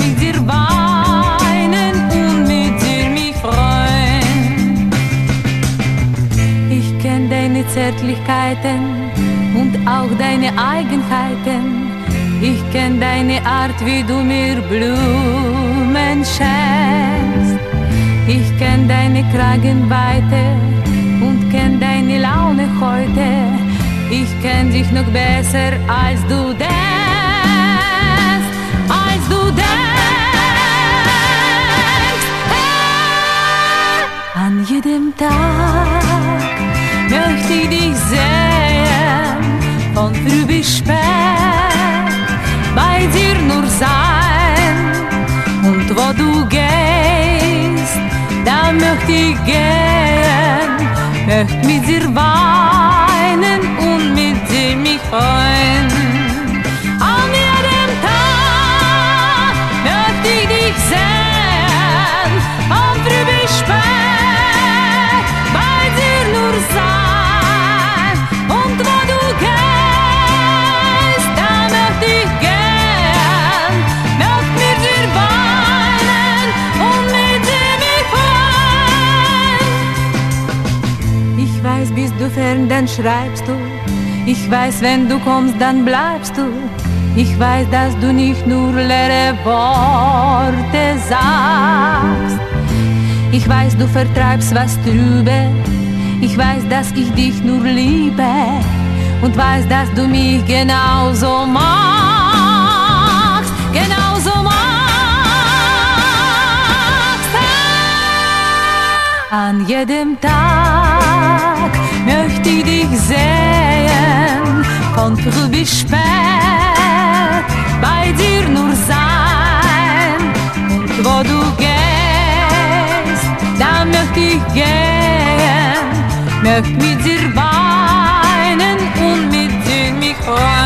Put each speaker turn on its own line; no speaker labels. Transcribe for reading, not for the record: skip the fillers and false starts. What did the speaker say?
mit dir weinen und mit dir mich freuen. Ich kenn deine Zärtlichkeiten und auch deine Eigenheiten. Ich kenn deine Art, wie du mir Blumen schenkst. Ich kenn deine Kragenweite und kenn deine Laune heute. Ich kenn dich noch besser, als du denkst, als du denkst. An jedem Tag möchte ich dich sehen, von früh bis spät, bei dir nur sein. Und wo du gehst, da möchte ich gehen, möchte mit dir weinen und mit dir mich freuen. An jedem Tag möchte ich dich sehen, von früh bis spät, bei dir nur sein. Und wo du gehst, da möchte ich gehen, möchte mit dir weinen und mit dir mich freuen. Ich weiß, bist du fern, dann schreibst du. Ich weiß, wenn du kommst, dann bleibst du. Ich weiß, dass du nicht nur leere Worte sagst. Ich weiß, du vertreibst was trübe. Ich weiß, dass ich dich nur liebe. Und weiß, dass du mich genauso magst. Genauso magst. An jedem Tag möchte ich dich sehen, von früh bis spät, bei dir nur sein. Und wo du gehst, da möchte ich gehen, möchte mit dir weinen und mit dir mich freuen.